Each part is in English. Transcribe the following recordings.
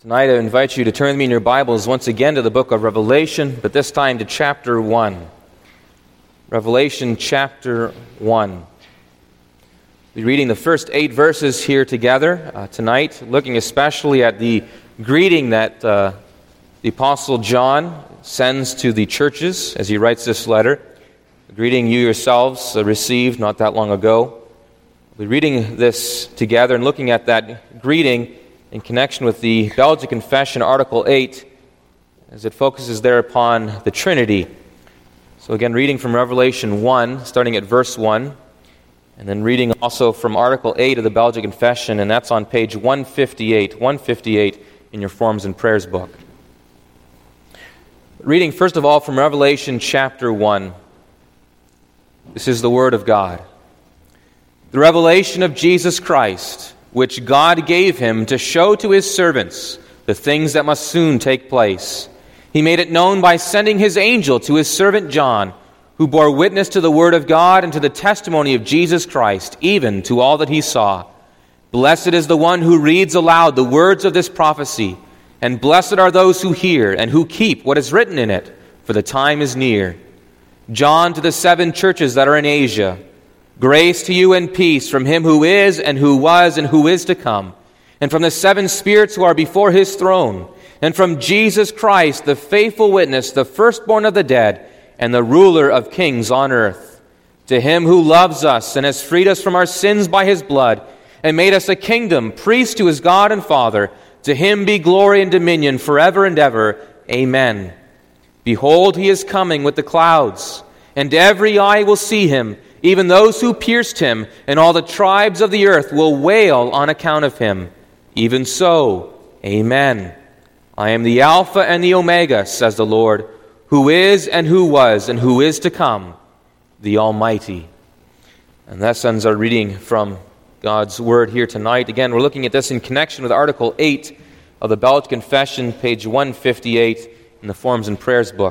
Tonight I invite you to turn with me in your Bibles once again to the book of Revelation, but this time to chapter 1. Revelation chapter 1. We'll be reading the first 8 verses here together tonight, looking especially at the greeting that the Apostle John sends to the churches as he writes this letter. A greeting you yourselves received not that long ago. We'll be reading this together and looking at that greeting in connection with the Belgic Confession, Article 8, as it focuses there upon the Trinity. So again, reading from Revelation 1, starting at verse 1, and then reading also from Article 8 of the Belgic Confession, and that's on page 158 in your Forms and Prayers book. Reading first of all from Revelation chapter 1. This is the Word of God. The revelation of Jesus Christ, which God gave him to show to his servants the things that must soon take place. He made it known by sending his angel to his servant John, who bore witness to the word of God and to the testimony of Jesus Christ, even to all that he saw. Blessed is the one who reads aloud the words of this prophecy, and blessed are those who hear and who keep what is written in it, for the time is near. John to the 7 churches that are in Asia. Grace to you and peace from him who is and who was and who is to come, and from the 7 spirits who are before his throne, and from Jesus Christ, the faithful witness, the firstborn of the dead, and the ruler of kings on earth. To him who loves us and has freed us from our sins by his blood, and made us a kingdom, priest to his God and Father, to him be glory and dominion forever and ever. Amen. Behold, he is coming with the clouds, and every eye will see him, even those who pierced him, and all the tribes of the earth will wail on account of him. Even so, Amen. I am the Alpha and the Omega, says the Lord, who is and who was and who is to come, the Almighty. And that ends our reading from God's Word here tonight. Again, we're looking at this in connection with Article 8 of the Belgic Confession, page 158 in the Forms and Prayers book.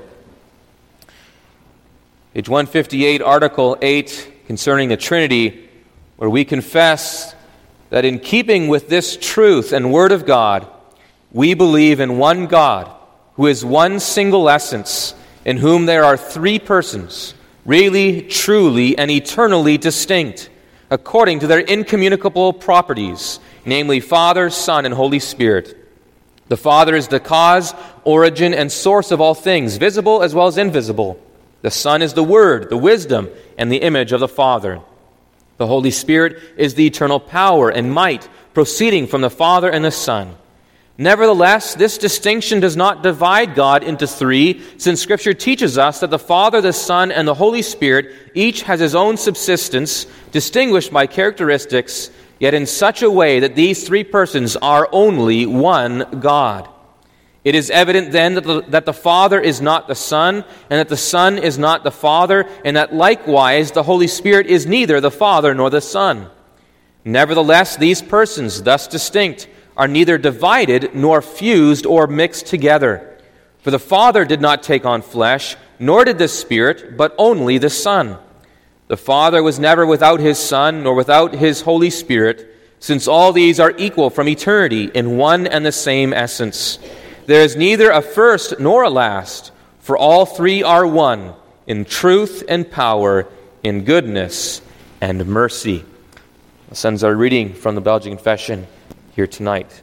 Page 158, Article 8, concerning the Trinity, where we confess that in keeping with this truth and Word of God, we believe in one God, who is one single essence, in whom there are 3 persons, really, truly, and eternally distinct, according to their incommunicable properties, namely Father, Son, and Holy Spirit. The Father is the cause, origin, and source of all things, visible as well as invisible. The Son is the Word, the wisdom, and the image of the Father. The Holy Spirit is the eternal power and might proceeding from the Father and the Son. Nevertheless, this distinction does not divide God into 3, since Scripture teaches us that the Father, the Son, and the Holy Spirit each has his own subsistence, distinguished by characteristics, yet in such a way that these 3 persons are only one God. It is evident then that the Father is not the Son, and that the Son is not the Father, and that likewise the Holy Spirit is neither the Father nor the Son. Nevertheless, these persons, thus distinct, are neither divided nor fused or mixed together. For the Father did not take on flesh, nor did the Spirit, but only the Son. The Father was never without his Son, nor without his Holy Spirit, since all these are equal from eternity in one and the same essence. There is neither a first nor a last, for all 3 are one, in truth and power, in goodness and mercy. This ends our reading from the Belgian Confession here tonight.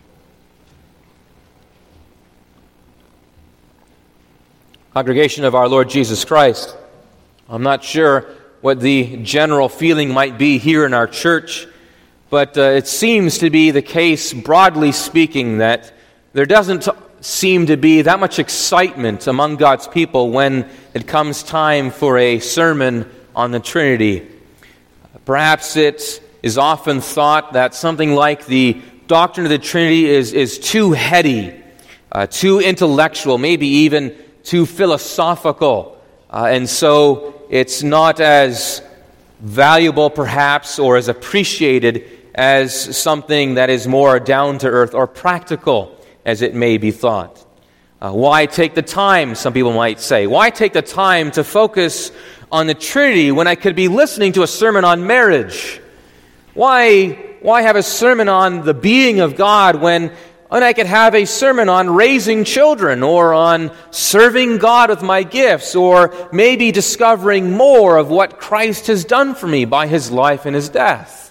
Congregation of our Lord Jesus Christ, I'm not sure what the general feeling might be here in our church, but it seems to be the case, broadly speaking, that there doesn't seem to be that much excitement among God's people when it comes time for a sermon on the Trinity. Perhaps it is often thought that something like the doctrine of the Trinity is too heady, too intellectual, maybe even too philosophical, and so it's not as valuable perhaps or as appreciated as something that is more down to earth or practical, as it may be thought. Why take the time, some people might say? Why take the time to focus on the Trinity when I could be listening to a sermon on marriage? Why have a sermon on the being of God when and I could have a sermon on raising children, or on serving God with my gifts, or maybe discovering more of what Christ has done for me by His life and His death.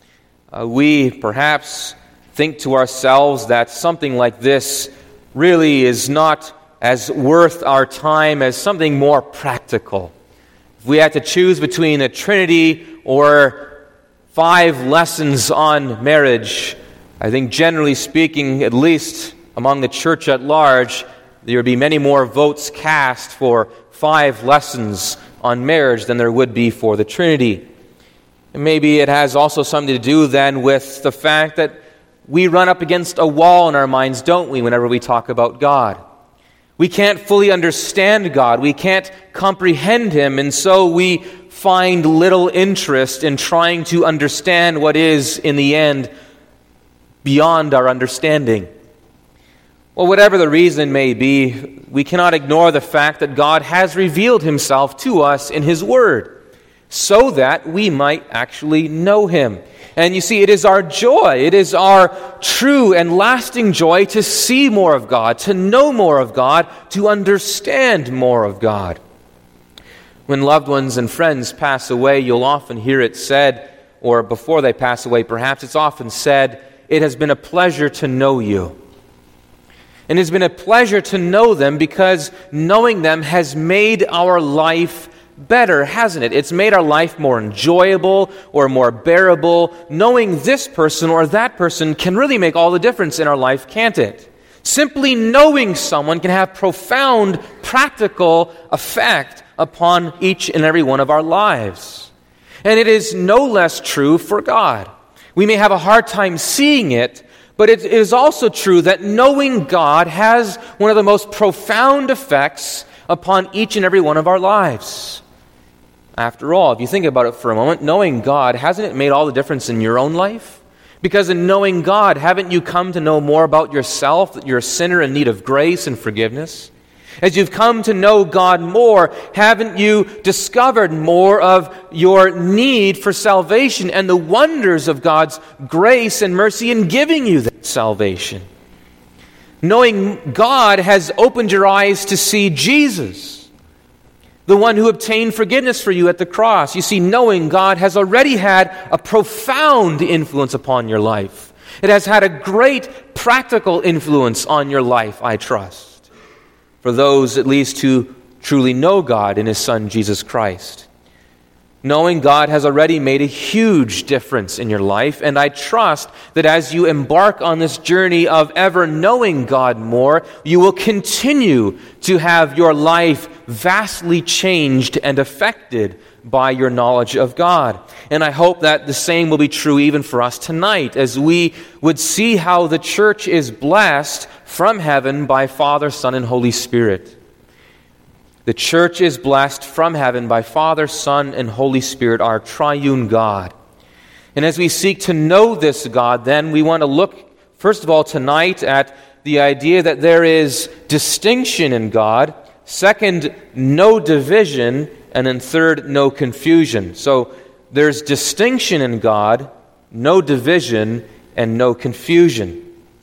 We perhaps think to ourselves that something like this really is not as worth our time as something more practical. If we had to choose between a Trinity or 5 lessons on marriage, I think generally speaking, at least among the church at large, there would be many more votes cast for 5 lessons on marriage than there would be for the Trinity. And maybe it has also something to do then with the fact that we run up against a wall in our minds, don't we, whenever we talk about God? We can't fully understand God. We can't comprehend Him, and so we find little interest in trying to understand what is, in the end, beyond our understanding. Well, whatever the reason may be, we cannot ignore the fact that God has revealed Himself to us in His Word, so that we might actually know Him. And you see, it is our joy, it is our true and lasting joy to see more of God, to know more of God, to understand more of God. When loved ones and friends pass away, you'll often hear it said, or before they pass away perhaps, it's often said, "It has been a pleasure to know you." And it's been a pleasure to know them because knowing them has made our life better, hasn't it? It's made our life more enjoyable or more bearable. Knowing this person or that person can really make all the difference in our life, can't it? Simply knowing someone can have profound practical effect upon each and every one of our lives. And it is no less true for God. We may have a hard time seeing it, but it is also true that knowing God has one of the most profound effects upon each and every one of our lives. After all, if you think about it for a moment, knowing God, hasn't it made all the difference in your own life? Because in knowing God, haven't you come to know more about yourself, that you're a sinner in need of grace and forgiveness? As you've come to know God more, haven't you discovered more of your need for salvation and the wonders of God's grace and mercy in giving you that salvation? Knowing God has opened your eyes to see Jesus, the one who obtained forgiveness for you at the cross. You see, knowing God has already had a profound influence upon your life. It has had a great practical influence on your life, I trust. For those, at least, who truly know God in His Son, Jesus Christ. Knowing God has already made a huge difference in your life, and I trust that as you embark on this journey of ever knowing God more, you will continue to have your life vastly changed and affected by your knowledge of God. And I hope that the same will be true even for us tonight, as we would see how the church is blessed from heaven by Father, Son, and Holy Spirit. The church is blessed from heaven by Father, Son, and Holy Spirit, our triune God. And as we seek to know this God, then we want to look, first of all, tonight at the idea that there is distinction in God. Second, no division. And then third, no confusion. So there's distinction in God, no division, and no confusion.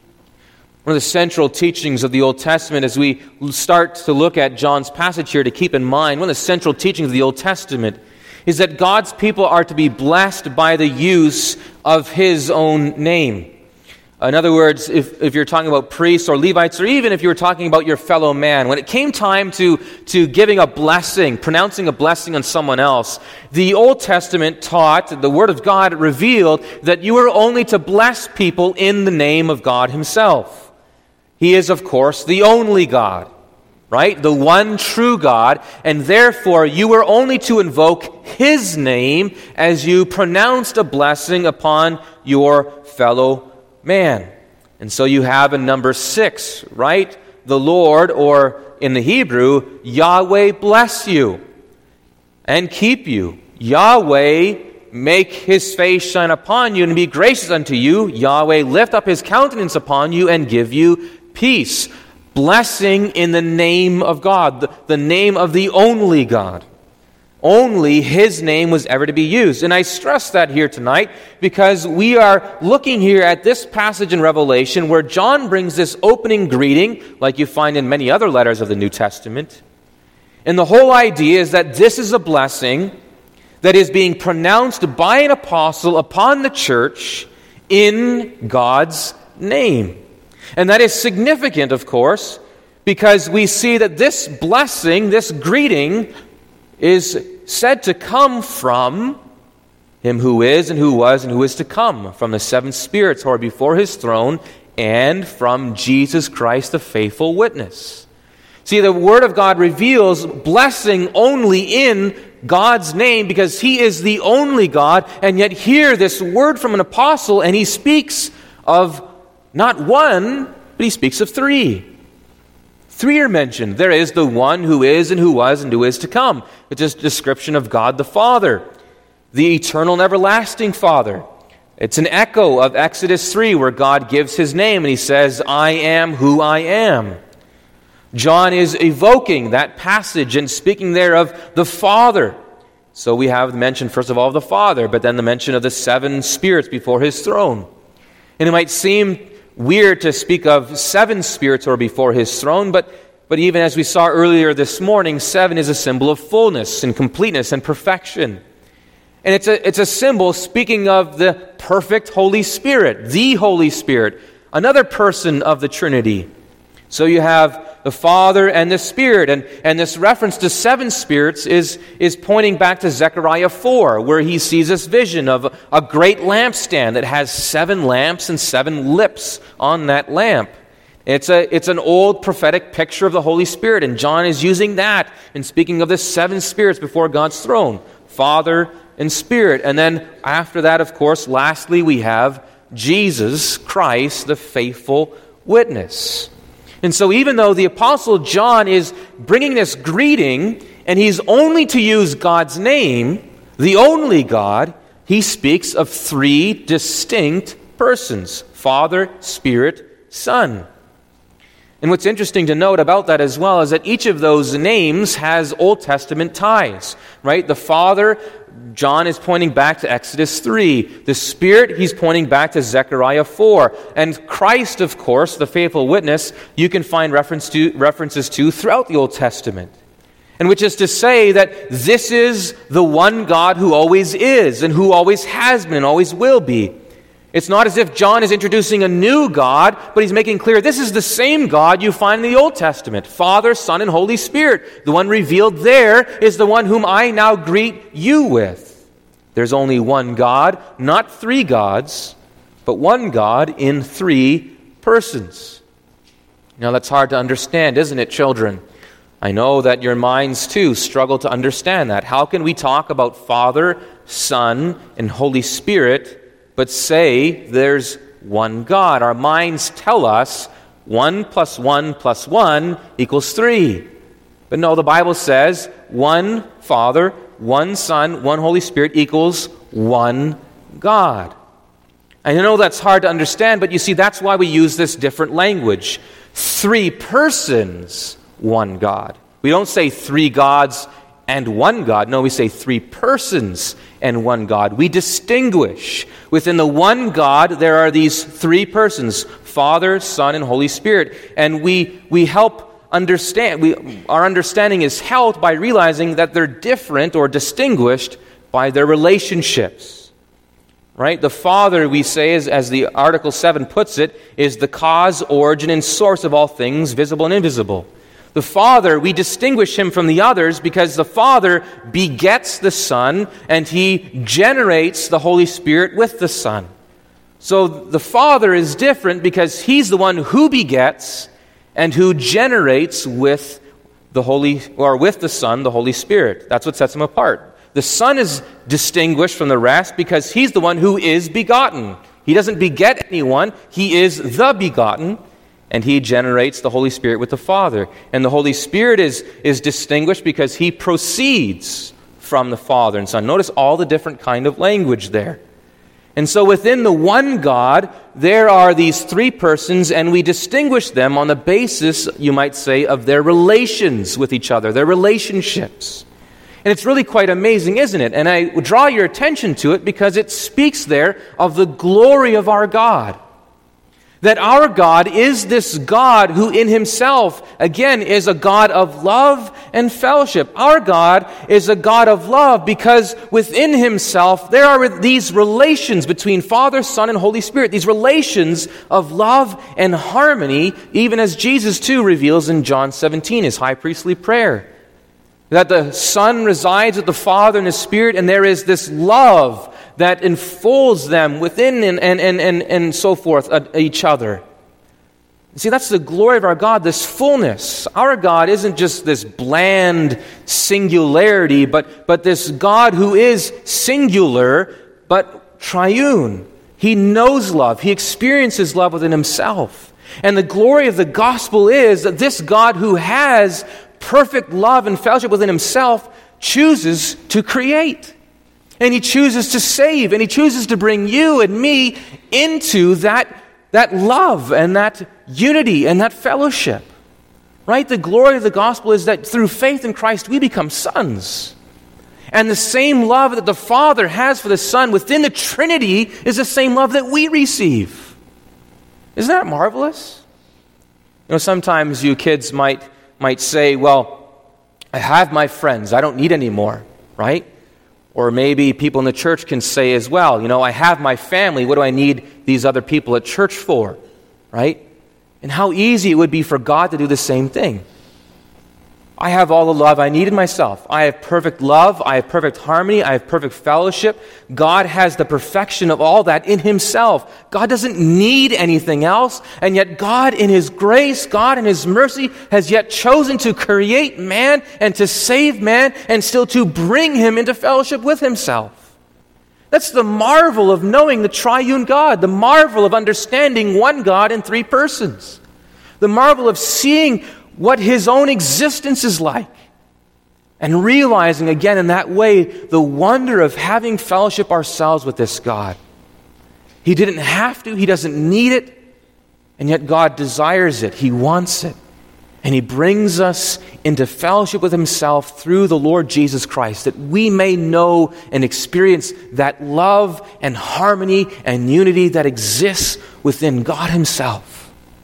One of the central teachings of the Old Testament, as we start to look at John's passage here, to keep in mind, one of the central teachings of the Old Testament is that God's people are to be blessed by the use of His own name. In other words, if you're talking about priests or Levites, or even if you were talking about your fellow man, when it came time to giving a blessing, pronouncing a blessing on someone else, the Old Testament taught, the Word of God revealed, that you were only to bless people in the name of God Himself. He is, of course, the only God, right? The one true God, and therefore you were only to invoke His name as you pronounced a blessing upon your fellow man. And so you have in number 6, right? The Lord, or in the Hebrew, Yahweh bless you and keep you. Yahweh make His face shine upon you and be gracious unto you. Yahweh lift up His countenance upon you and give you peace. Blessing in the name of God, the name of the only God. only his name was ever to be used. And I stress that here tonight because we are looking here at this passage in Revelation where John brings this opening greeting, like you find in many other letters of the New Testament. And the whole idea is that this is a blessing that is being pronounced by an apostle upon the church in God's name. And that is significant, of course, because we see that this blessing, this greeting, is said to come from him who is and who was and who is to come, from the seven spirits who are before his throne, and from Jesus Christ, the faithful witness. See, the Word of God reveals blessing only in God's name because he is the only God, and yet here this word from an apostle, and he speaks of not one, but he speaks of three. Three are mentioned. There is the one who is and who was and who is to come. It's a description of God the Father, the eternal and everlasting Father. It's an echo of Exodus 3 where God gives his name and he says, I am who I am. John is evoking that passage and speaking there of the Father. So we have the mention, first of all, of the Father, but then the mention of the seven spirits before his throne. And it might seem weird to speak of seven spirits who are before his throne, but even as we saw earlier this morning, seven is a symbol of fullness and completeness and perfection. And it's a symbol speaking of the perfect Holy Spirit, the Holy Spirit, another person of the Trinity. So you have the Father and the Spirit. And this reference to seven spirits is pointing back to Zechariah 4, where he sees this vision of a great lampstand that has seven lamps and seven lips on that lamp. It's an old prophetic picture of the Holy Spirit, and John is using that in speaking of the seven spirits before God's throne, Father and Spirit. And then after that, of course, lastly, we have Jesus Christ, the faithful witness. And so even though the Apostle John is bringing this greeting, and he's only to use God's name, the only God, he speaks of three distinct persons, Father, Spirit, Son. And what's interesting to note about that as well is that each of those names has Old Testament ties, right? The Father, John is pointing back to Exodus 3. The Spirit, he's pointing back to Zechariah 4. And Christ, of course, the faithful witness, you can find references to throughout the Old Testament. And which is to say that this is the one God who always is and who always has been and always will be. It's not as if John is introducing a new God, but he's making clear this is the same God you find in the Old Testament. Father, Son, and Holy Spirit. The one revealed there is the one whom I now greet you with. There's only one God, not three gods, but one God in three persons. Now that's hard to understand, isn't it, children? I know that your minds too struggle to understand that. How can we talk about Father, Son, and Holy Spirit but say there's one God? Our minds tell us 1 + 1 + 1 = 3. But no, the Bible says one Father, one Son, one Holy Spirit equals one God. I know that's hard to understand, but you see, that's why we use this different language. Three persons, one God. We don't say three gods and one God. No, we say three persons and one God. We distinguish. Within the one God, there are these three persons, Father, Son, and Holy Spirit. And we help understand. Our understanding is helped by realizing that they're different or distinguished by their relationships. Right? The Father, we say, as the Article 7 puts it, is the cause, origin, and source of all things, visible and invisible. The Father, we distinguish him from the others because the Father begets the Son and he generates the Holy Spirit with the Son. So the Father is different because he's the one who begets and who generates with with the Son, the Holy Spirit. That's what sets him apart. The Son is distinguished from the rest because he's the one who is begotten. He doesn't beget anyone, he is the begotten. And he generates the Holy Spirit with the Father. And the Holy Spirit is distinguished because he proceeds from the Father and Son. Notice all the different kind of language there. And so within the one God, there are these three persons, and we distinguish them on the basis, you might say, of their relations with each other, their relationships. And it's really quite amazing, isn't it? And I draw your attention to it because it speaks there of the glory of our God. That our God is this God who in himself, again, is a God of love and fellowship. Our God is a God of love because within himself there are these relations between Father, Son, and Holy Spirit. These relations of love and harmony, even as Jesus too reveals in John 17, his high priestly prayer. That the Son resides with the Father and the Spirit, and there is this love that enfolds them within and so forth, each other. See, that's the glory of our God, this fullness. Our God isn't just this bland singularity, but this God who is singular, but triune. He knows love. He experiences love within himself. And the glory of the gospel is that this God who has perfect love and fellowship within himself chooses to create. And he chooses to save, and he chooses to bring you and me into that love and that unity and that fellowship. Right? The glory of the gospel is that through faith in Christ we become sons. And the same love that the Father has for the Son within the Trinity is the same love that we receive. Isn't that marvelous? You know, sometimes you kids might say, well, I have my friends, I don't need any more, right? Or maybe people in the church can say as well, you know, I have my family, what do I need these other people at church for, right? And how easy it would be for God to do the same thing. I have all the love I need in myself. I have perfect love, I have perfect harmony, I have perfect fellowship. God has the perfection of all that in himself. God doesn't need anything else, and yet God in his grace, God in his mercy has yet chosen to create man and to save man and still to bring him into fellowship with himself. That's the marvel of knowing the triune God, the marvel of understanding one God in three persons, the marvel of seeing what his own existence is like, and realizing again in that way the wonder of having fellowship ourselves with this God. He didn't have to, he doesn't need it, and yet God desires it, he wants it. And he brings us into fellowship with himself through the Lord Jesus Christ, that we may know and experience that love and harmony and unity that exists within God himself.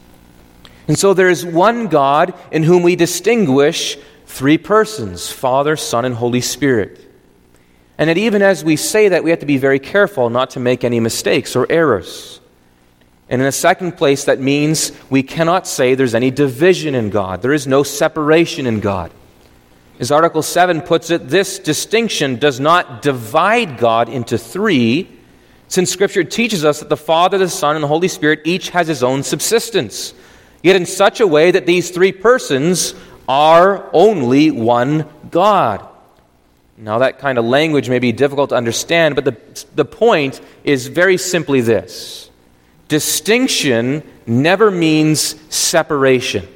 And so there is one God in whom we distinguish three persons, Father, Son, and Holy Spirit. And that even as we say that, we have to be very careful not to make any mistakes or errors. And in the second place, that means we cannot say there's any division in God. There is no separation in God. As Article 7 puts it, this distinction does not divide God into three, since Scripture teaches us that the Father, the Son, and the Holy Spirit each has his own subsistence, yet in such a way that these three persons are only one God. Now that kind of language may be difficult to understand, but the point is very simply this. Distinction never means separation.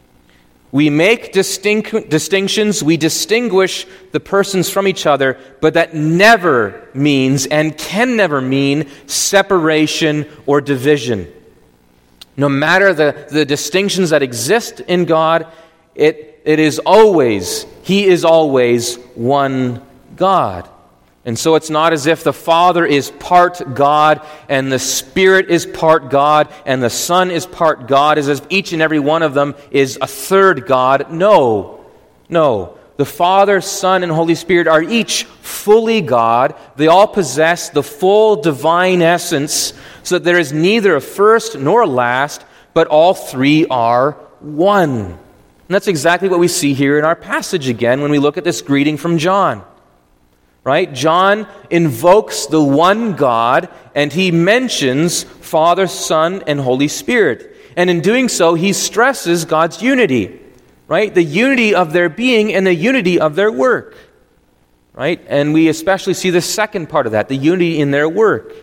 We make distinctions, we distinguish the persons from each other, but that never means and can never mean separation or division. No matter the distinctions that exist in God, it is always, he is always one God. And so it's not as if the Father is part God and the Spirit is part God and the Son is part God, as if each and every one of them is a third God. No. The Father, Son, and Holy Spirit are each fully God. They all possess the full divine essence, so that there is neither a first nor a last, but all three are one. And that's exactly what we see here in our passage again when we look at this greeting from John. Right? John invokes the one God, and he mentions Father, Son, and Holy Spirit. And in doing so, he stresses God's unity. Right? The unity of their being and the unity of their work. Right? And we especially see the second part of that, the unity in their work.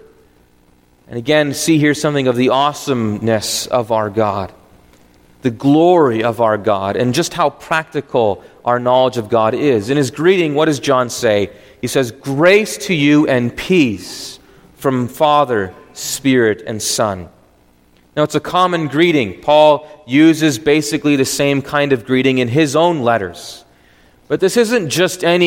And again, see here something of the awesomeness of our God, the glory of our God, and just how practical our knowledge of God is. In his greeting, what does John say? He says, "Grace to you and peace from Father, Spirit, and Son." Now, it's a common greeting. Paul uses basically the same kind of greeting in his own letters. But this isn't just any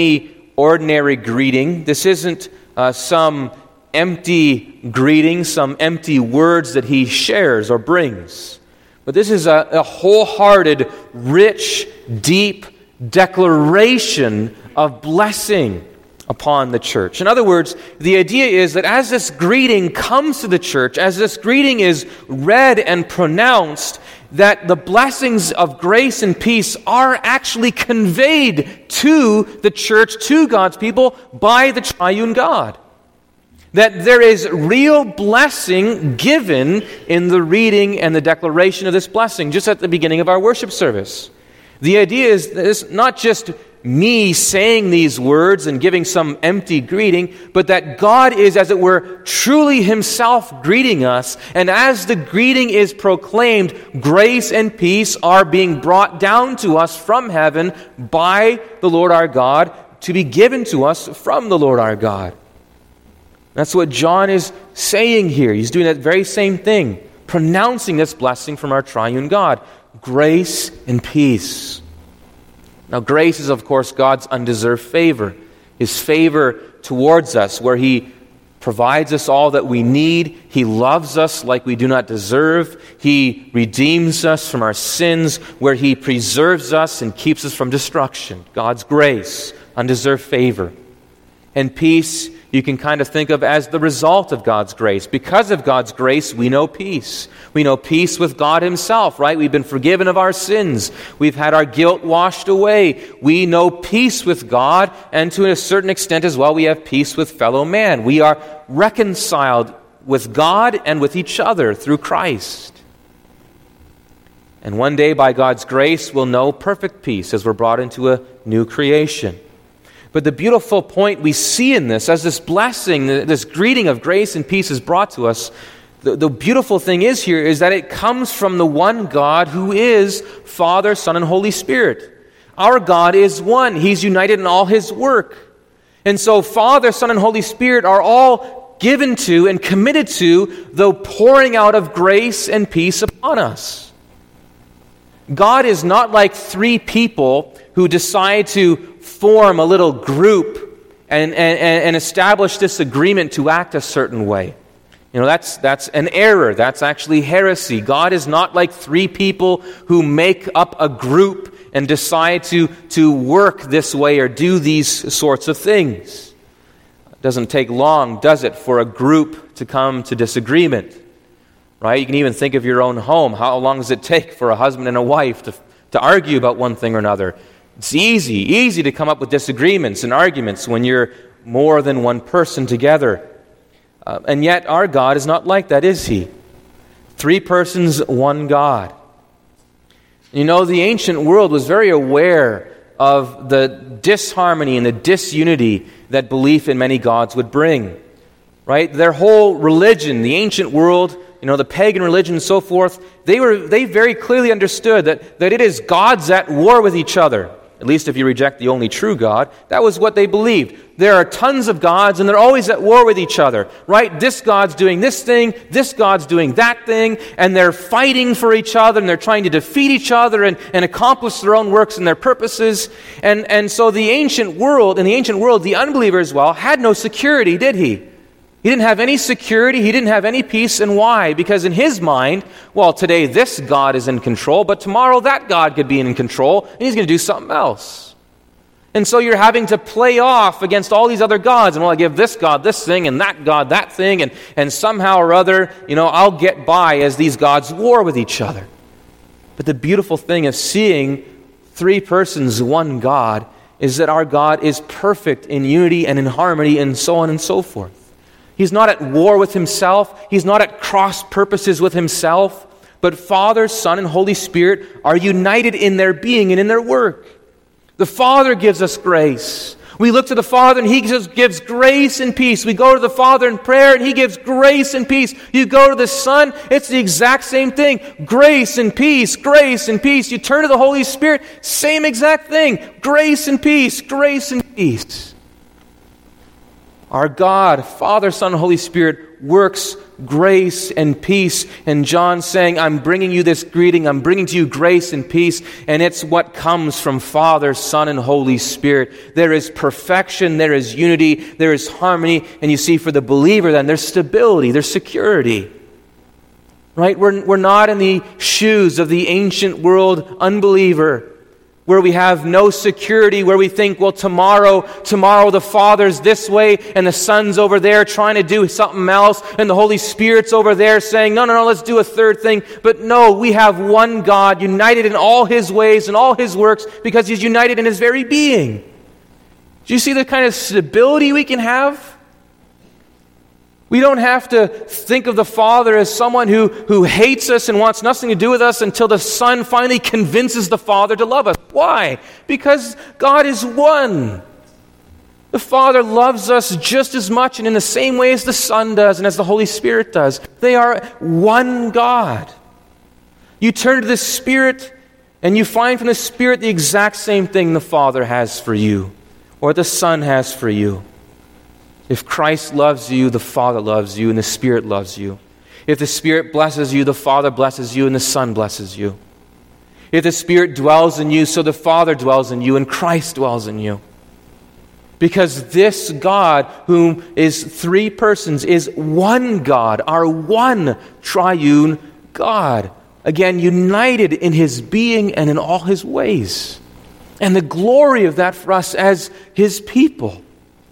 ordinary greeting. This isn't some empty greeting, some empty words that he shares or brings. But this is a wholehearted, rich, deep declaration of blessing upon the church. In other words, the idea is that as this greeting comes to the church, as this greeting is read and pronounced, that the blessings of grace and peace are actually conveyed to the church, to God's people, by the triune God. That there is real blessing given in the reading and the declaration of this blessing, just at the beginning of our worship service. The idea is that it's not just me saying these words and giving some empty greeting, but that God is, as it were, truly himself greeting us. And as the greeting is proclaimed, grace and peace are being brought down to us from heaven by the Lord our God, to be given to us from the Lord our God. That's what John is saying here. He's doing that very same thing, pronouncing this blessing from our triune God. Grace and peace. Now, grace is, of course, God's undeserved favor. His favor towards us, where he provides us all that we need. He loves us like we do not deserve. He redeems us from our sins, where he preserves us and keeps us from destruction. God's grace, undeserved favor. And peace, you can kind of think of as the result of God's grace. Because of God's grace, we know peace. We know peace with God himself, right? We've been forgiven of our sins. We've had our guilt washed away. We know peace with God, and to a certain extent as well, we have peace with fellow man. We are reconciled with God and with each other through Christ. And one day, by God's grace, we'll know perfect peace as we're brought into a new creation. But the beautiful point we see in this, as this blessing, this greeting of grace and peace is brought to us, the beautiful thing is here is that it comes from the one God who is Father, Son, and Holy Spirit. Our God is one. He's united in all his work. And so Father, Son, and Holy Spirit are all given to and committed to the pouring out of grace and peace upon us. God is not like three people who decide to form a little group and establish this agreement to act a certain way. You know, that's an error. That's actually heresy. God is not like three people who make up a group and decide to work this way or do these sorts of things. It doesn't take long, does it, for a group to come to disagreement? Right? You can even think of your own home. How long does it take for a husband and a wife to argue about one thing or another? It's easy to come up with disagreements and arguments when you're more than one person together. And yet our God is not like that, is he? Three persons, one God. You know, the ancient world was very aware of the disharmony and the disunity that belief in many gods would bring. Right? Their whole religion, the ancient world, you know, the pagan religion and so forth, they very clearly understood that it is gods at war with each other. At least if you reject the only true God. That was what they believed. There are tons of gods, and they're always at war with each other, right? This God's doing this thing, this God's doing that thing, and they're fighting for each other, and they're trying to defeat each other and accomplish their own works and their purposes. And so in the ancient world, the unbeliever as well, had no security, did he? He didn't have any security. He didn't have any peace. And why? Because in his mind, well, today this God is in control, but tomorrow that God could be in control, and he's going to do something else. And so you're having to play off against all these other gods. And well, I give this God this thing, and that God that thing, and somehow or other, you know, I'll get by as these gods war with each other. But the beautiful thing of seeing three persons, one God, is that our God is perfect in unity and in harmony and so on and so forth. He's not at war with himself. He's not at cross purposes with himself. But Father, Son, and Holy Spirit are united in their being and in their work. The Father gives us grace. We look to the Father and he gives grace and peace. We go to the Father in prayer and he gives grace and peace. You go to the Son, it's the exact same thing. Grace and peace, grace and peace. You turn to the Holy Spirit, same exact thing. Grace and peace, grace and peace. Our God, Father, Son, and Holy Spirit works grace and peace. And John saying, I'm bringing you this greeting, I'm bringing to you grace and peace, and it's what comes from Father, Son, and Holy Spirit. There is perfection, there is unity, there is harmony, and you see, for the believer then, there's stability, there's security. Right? We're not in the shoes of the ancient world unbeliever, where we have no security, where we think, well, tomorrow the Father's this way, and the Son's over there trying to do something else, and the Holy Spirit's over there saying, no, let's do a third thing. But no, we have one God, united in all His ways and all His works, because He's united in His very being. Do you see the kind of stability we can have? We don't have to think of the Father as someone who hates us and wants nothing to do with us until the Son finally convinces the Father to love us. Why? Because God is one. The Father loves us just as much and in the same way as the Son does and as the Holy Spirit does. They are one God. You turn to the Spirit and you find from the Spirit the exact same thing the Father has for you or the Son has for you. If Christ loves you, the Father loves you, and the Spirit loves you. If the Spirit blesses you, the Father blesses you, and the Son blesses you. If the Spirit dwells in you, so the Father dwells in you, and Christ dwells in you. Because this God, whom is three persons, is one God, our one triune God. Again, united in His being and in all His ways. And the glory of that for us as His people.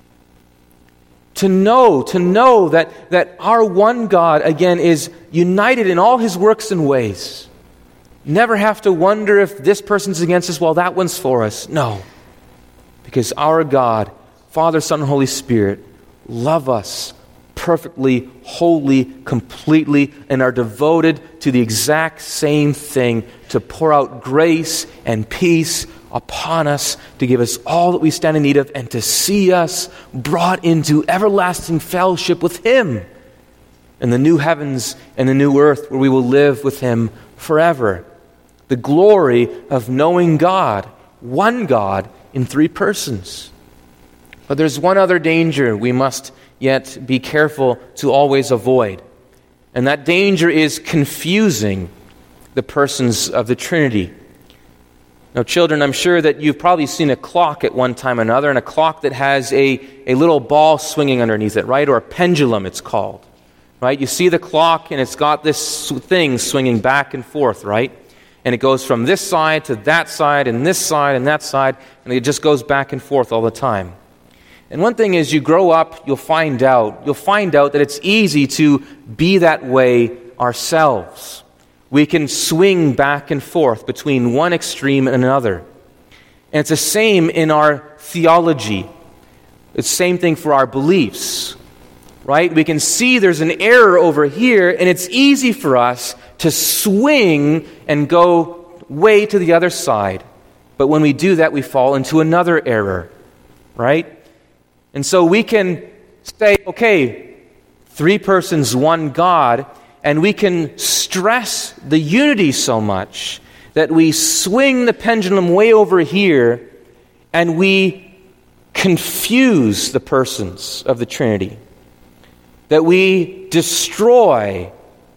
To know that our one God, again, is united in all His works and ways. Never have to wonder if this person's against us, well, that one's for us. No. Because our God, Father, Son, and Holy Spirit, love us perfectly, wholly, completely, and are devoted to the exact same thing, to pour out grace and peace upon us, to give us all that we stand in need of, and to see us brought into everlasting fellowship with Him in the new heavens and the new earth where we will live with Him forever. The glory of knowing God, one God in three persons. But there's one other danger we must yet be careful to always avoid, and that danger is confusing the persons of the Trinity. Now, children, I'm sure that you've probably seen a clock at one time or another, and a clock that has a little ball swinging underneath it, right? Or a pendulum, it's called, right? You see the clock, and it's got this thing swinging back and forth, right? And it goes from this side to that side, and this side and that side, and it just goes back and forth all the time. And one thing is, you grow up, you'll find out that it's easy to be that way ourselves. We can swing back and forth between one extreme and another. And it's the same in our theology. It's the same thing for our beliefs, right? We can see there's an error over here, and it's easy for us to swing and go way to the other side. But when we do that, we fall into another error, right? And so we can say, okay, three persons, one God, and we can stress the unity so much that we swing the pendulum way over here and we confuse the persons of the Trinity. That we destroy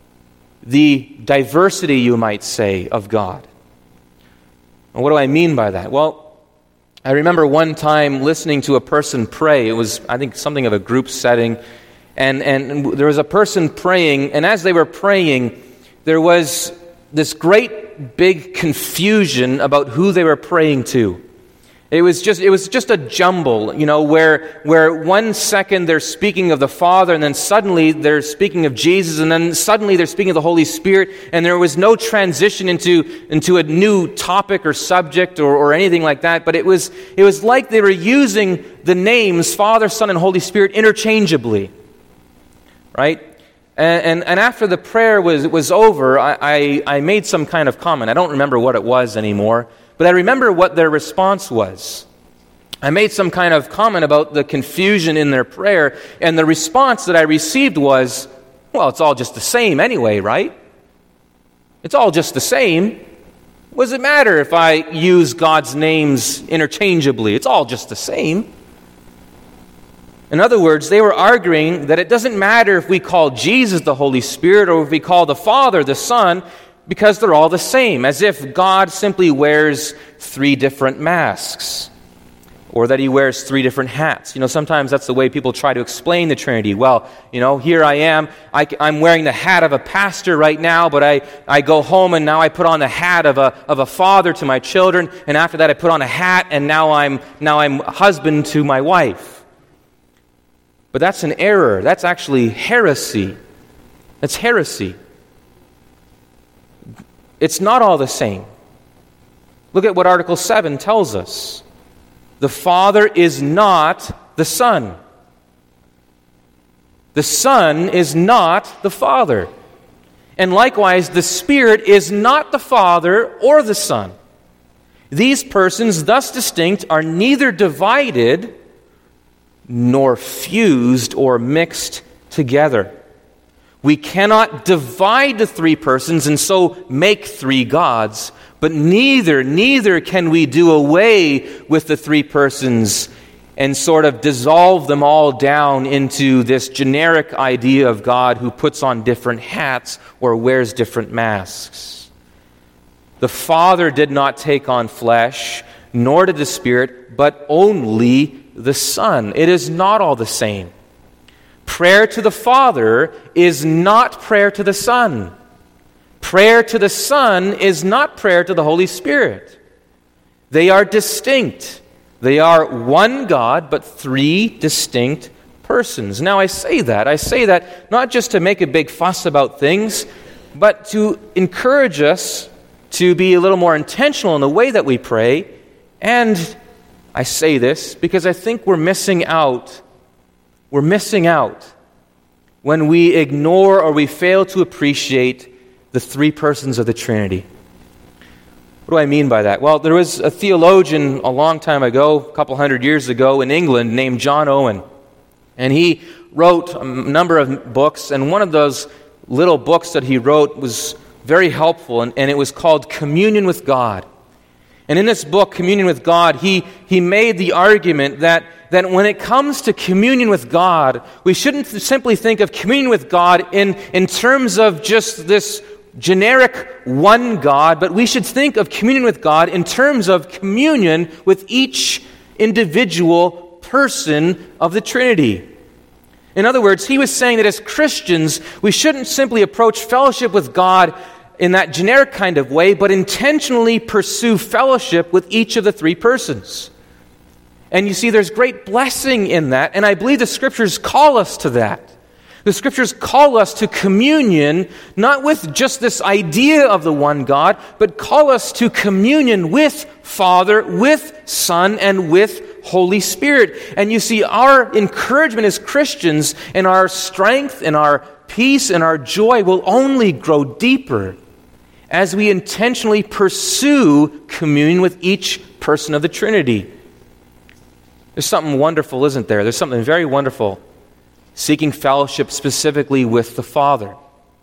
the diversity, you might say, of God. And what do I mean by that? Well, I remember one time listening to a person pray. It was, I think, something of a group setting. And there was a person praying, and as they were praying, there was this great big confusion about who they were praying to. It was just a jumble, where 1 second they're speaking of the Father, and then suddenly they're speaking of Jesus, and then suddenly they're speaking of the Holy Spirit, and there was no transition into a new topic or subject or anything like that. But it was like they were using the names Father, Son, and Holy Spirit interchangeably. Right? And after the prayer was over, I made some kind of comment. I don't remember what it was anymore, but I remember what their response was. I made some kind of comment about the confusion in their prayer, and the response that I received was, well, it's all just the same anyway, right? It's all just the same. What does it matter if I use God's names interchangeably? It's all just the same. In other words, they were arguing that it doesn't matter if we call Jesus the Holy Spirit or if we call the Father the Son, because they're all the same, as if God simply wears three different masks, or that he wears three different hats. Sometimes that's the way people try to explain the Trinity. Well, here I am. I'm wearing the hat of a pastor right now, but I go home and now I put on the hat of a father to my children, and after that I put on a hat, and now I'm husband to my wife. But that's an error. That's actually heresy. That's heresy. It's not all the same. Look at what Article 7 tells us. The Father is not the Son. The Son is not the Father. And likewise, the Spirit is not the Father or the Son. These persons, thus distinct, are neither divided nor fused or mixed together. We cannot divide the three persons and so make three gods, but neither can we do away with the three persons and sort of dissolve them all down into this generic idea of God who puts on different hats or wears different masks. The Father did not take on flesh, nor did the Spirit, but only the Son. It is not all the same. Prayer to the Father is not prayer to the Son. Prayer to the Son is not prayer to the Holy Spirit. They are distinct. They are one God, but three distinct persons. Now I say that not just to make a big fuss about things, but to encourage us to be a little more intentional in the way that we pray. And I say this because I think we're missing out. We're missing out when we ignore or we fail to appreciate the three persons of the Trinity. What do I mean by that? Well, there was a theologian a long time ago, a couple hundred years ago in England, named John Owen. And he wrote a number of books, and one of those little books that he wrote was very helpful, and it was called Communion with God. And in this book, Communion with God, he made the argument that when it comes to communion with God, we shouldn't simply think of communion with God in terms of just this generic one God, but we should think of communion with God in terms of communion with each individual person of the Trinity. In other words, he was saying that as Christians, we shouldn't simply approach fellowship with God in that generic kind of way, but intentionally pursue fellowship with each of the three persons. And you see, there's great blessing in that, and I believe the Scriptures call us to that. The Scriptures call us to communion, not with just this idea of the one God, but call us to communion with Father, with Son, and with Holy Spirit. And you see, our encouragement as Christians and our strength and our peace and our joy will only grow deeper as we intentionally pursue communion with each person of the Trinity. There's something wonderful, isn't there? There's something very wonderful seeking fellowship specifically with the Father.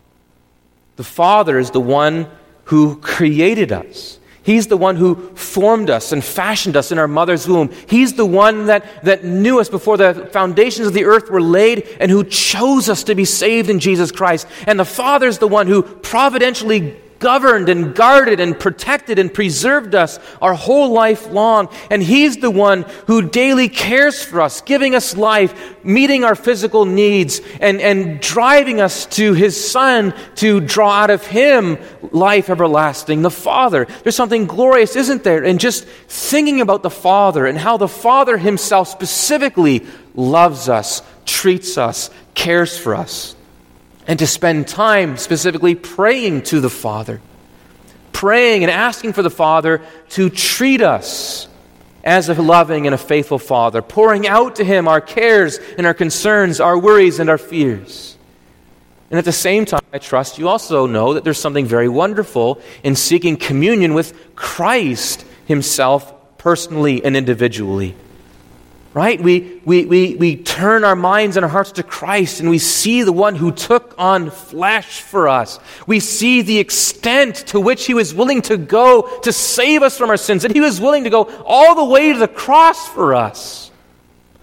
The Father is the one who created us. He's the one who formed us and fashioned us in our mother's womb. He's the one that knew us before the foundations of the earth were laid and who chose us to be saved in Jesus Christ. And the Father is the one who providentially governed and guarded and protected and preserved us our whole life long. And He's the one who daily cares for us, giving us life, meeting our physical needs, and driving us to His Son to draw out of Him life everlasting. The Father. There's something glorious, isn't there? And just thinking about the Father and how the Father Himself specifically loves us, treats us, cares for us. And to spend time specifically praying to the Father. Praying and asking for the Father to treat us as a loving and a faithful Father. Pouring out to Him our cares and our concerns, our worries and our fears. And at the same time, I trust you also know that there's something very wonderful in seeking communion with Christ Himself personally and individually. Right? We turn our minds and our hearts to Christ and we see the one who took on flesh for us. We see the extent to which He was willing to go to save us from our sins, that He was willing to go all the way to the cross for us.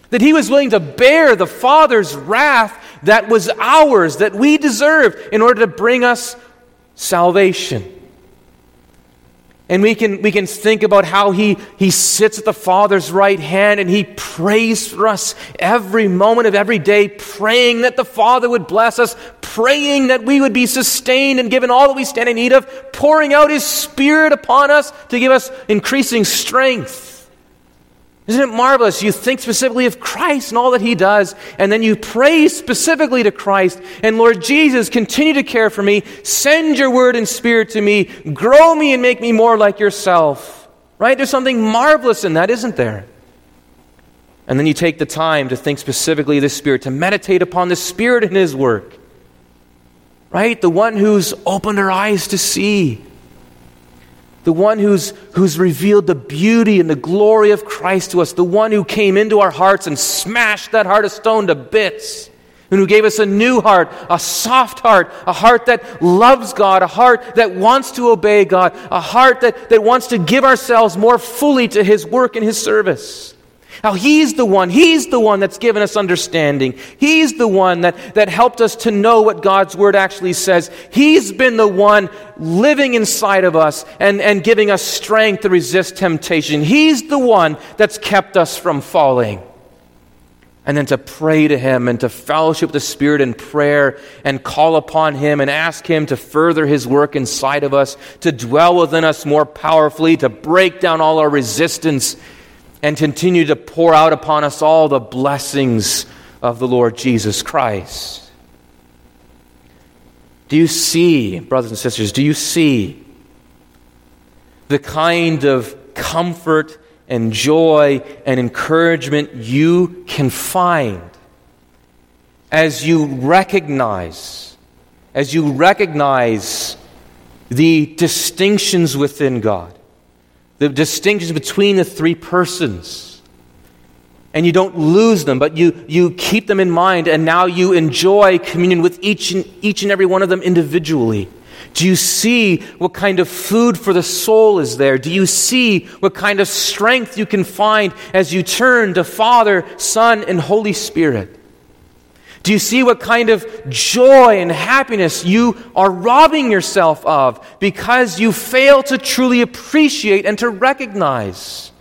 That he was willing to bear the Father's wrath that was ours, that we deserved, in order to bring us salvation. And we can think about how he sits at the Father's right hand and he prays for us every moment of every day, praying that the Father would bless us, praying that we would be sustained and given all that we stand in need of, pouring out his Spirit upon us to give us increasing strength. Isn't it marvelous? You think specifically of Christ and all that he does, and then you pray specifically to Christ. And Lord Jesus, continue to care for me. Send your word and Spirit to me. Grow me and make me more like yourself. Right? There's something marvelous in that, isn't there? And then you take the time to think specifically of the Spirit, to meditate upon the Spirit and his work. Right? The one who's opened our eyes to see. The one who's revealed the beauty and the glory of Christ to us. The one who came into our hearts and smashed that heart of stone to bits. And who gave us a new heart, a soft heart, a heart that loves God, a heart that wants to obey God, a heart that wants to give ourselves more fully to his work and his service. Now he's the one that's given us understanding. He's the one that helped us to know what God's word actually says. He's been the one living inside of us and giving us strength to resist temptation. He's the one that's kept us from falling. And then to pray to him and to fellowship the Spirit in prayer and call upon him and ask him to further his work inside of us, to dwell within us more powerfully, to break down all our resistance, and continue to pour out upon us all the blessings of the Lord Jesus Christ. Do you see, brothers and sisters, do you see the kind of comfort and joy and encouragement you can find as you recognize the distinctions within God? The distinctions between the three persons. And you don't lose them, but you keep them in mind, and now you enjoy communion with each and every one of them individually. Do you see what kind of food for the soul is there? Do you see what kind of strength you can find as you turn to Father, Son, and Holy Spirit? Do you see what kind of joy and happiness you are robbing yourself of because you fail to truly appreciate and to recognize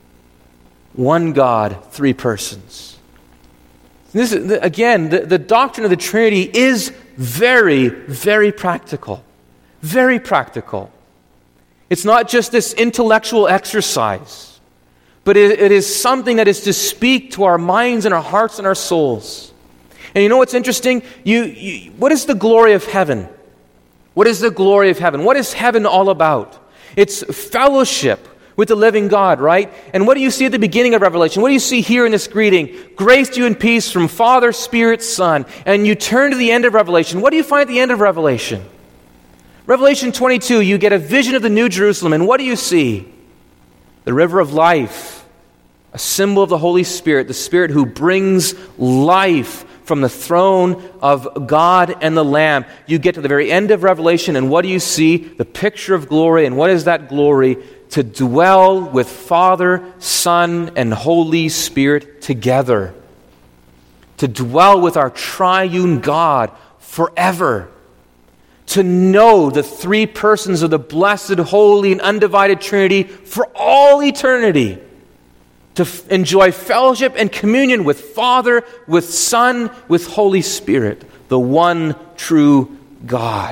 one God, three persons? This is, again, the doctrine of the Trinity is very, very practical. Very practical. It's not just this intellectual exercise, but it is something that is to speak to our minds and our hearts and our souls. And you know what's interesting? What is the glory of heaven? What is the glory of heaven? What is heaven all about? It's fellowship with the living God, right? And what do you see at the beginning of Revelation? What do you see here in this greeting? Grace to you and peace from Father, Spirit, Son. And you turn to the end of Revelation. What do you find at the end of Revelation? Revelation 22, you get a vision of the New Jerusalem. And what do you see? The river of life, a symbol of the Holy Spirit, the Spirit who brings life from the throne of God and the Lamb. You get to the very end of Revelation, and what do you see? The picture of glory. And what is that glory? To dwell with Father, Son, and Holy Spirit together. To dwell with our triune God forever. To know the three persons of the blessed, holy, and undivided Trinity for all eternity. To enjoy fellowship and communion with Father, with Son, with Holy Spirit, the one true God.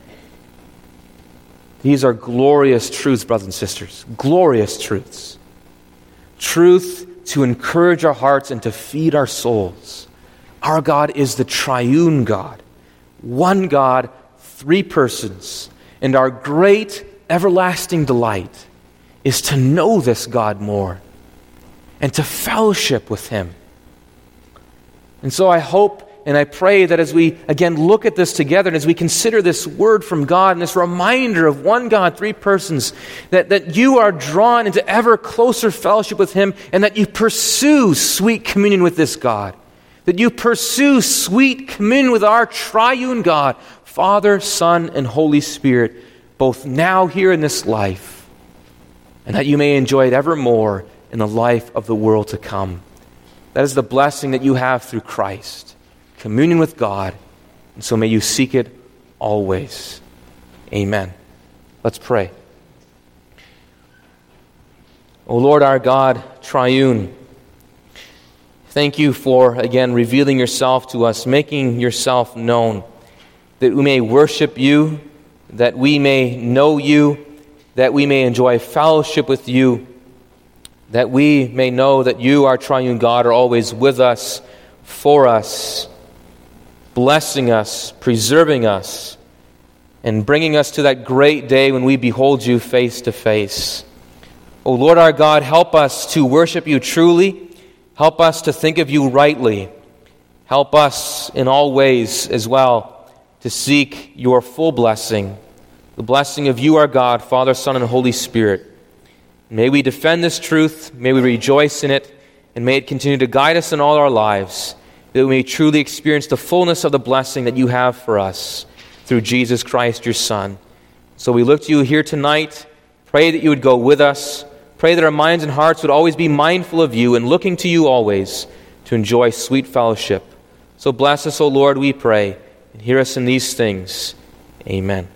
These are glorious truths, brothers and sisters. Glorious truths. Truth to encourage our hearts and to feed our souls. Our God is the triune God. One God, three persons. And our great everlasting delight is to know this God more and to fellowship with him. And so I hope and I pray that as we, again, look at this together and as we consider this word from God and this reminder of one God, three persons, that you are drawn into ever closer fellowship with him and that you pursue sweet communion with this God. That you pursue sweet communion with our triune God, Father, Son, and Holy Spirit, both now here in this life, and that you may enjoy it evermore in the life of the world to come. That is the blessing that you have through Christ, communion with God. And so may you seek it always. Amen. Let's pray. O Lord our God, triune, thank you for, again, revealing yourself to us, making yourself known, that we may worship you, that we may know you, that we may enjoy fellowship with you, that we may know that you, our triune God, are always with us, for us, blessing us, preserving us, and bringing us to that great day when we behold you face to face. O Lord our God, help us to worship you truly. Help us to think of you rightly. Help us in all ways as well to seek your full blessing, the blessing of you, our God, Father, Son, and Holy Spirit. May we defend this truth, may we rejoice in it, and may it continue to guide us in all our lives, that we may truly experience the fullness of the blessing that you have for us through Jesus Christ, your Son. So we look to you here tonight. Pray that you would go with us. Pray that our minds and hearts would always be mindful of you and looking to you always to enjoy sweet fellowship. So bless us, O Lord, we pray, and hear us in these things. Amen.